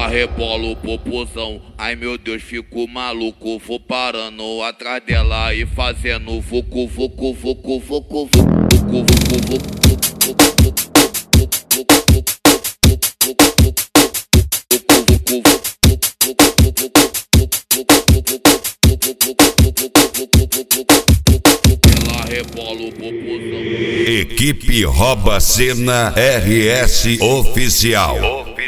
Ela rebola o popozão, ai meu Deus, fico maluco. Vou parando atrás dela e fazendo vucu, vucu, vucu, vucu, vucu, vucu, ela rebola o popozão. Equipe Rouba Cena RS Oficial.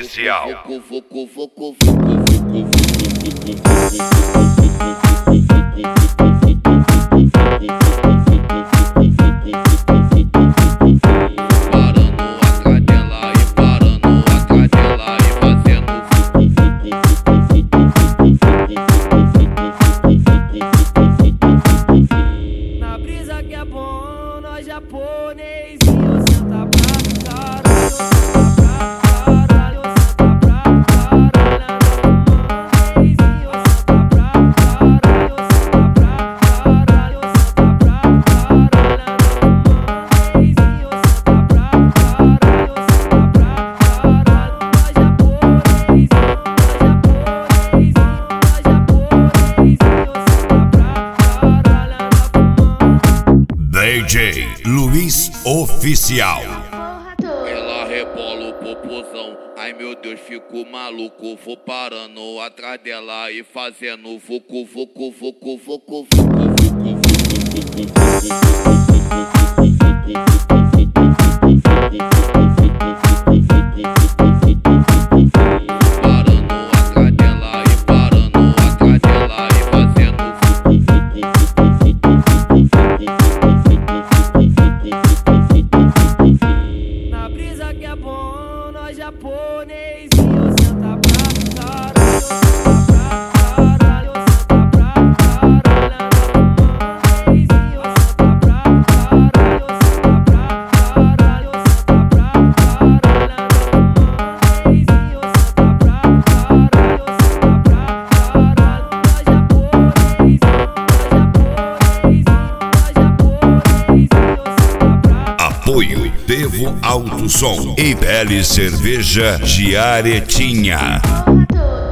Na brisa que é bom, nós japonês e eu senta pra caralho, senta pra caralho, senta pra caralho, e eu senta pra caralho, senta pra caralho, senta pra caralho, e eu senta pra caralho, senta pra caralho, nós japonês, nós japonês, nós japonês, e eu senta pra caralho. DJ Luiz Oficial. Ela rebola o popozão, ai meu Deus, fico maluco. Vou parando atrás dela e fazendo vucu, vucu, vucu, vucu, vucu, vucu, parando atrás dela e parando atrás dela e fazendo Na brisa que é bom, nós japonês e eu senta pra caralho, senta pra caralho, senta pra caralho, e eu senta pra caralho, senta pra caralho, senta pra caralho, e eu senta pra caralho, senta pra caralho, nós japonês, nós japonês, nós japonês, e eu senta pra Apoio Devo Alto Som e Belle Cerveja Giaretinha. Porra toda.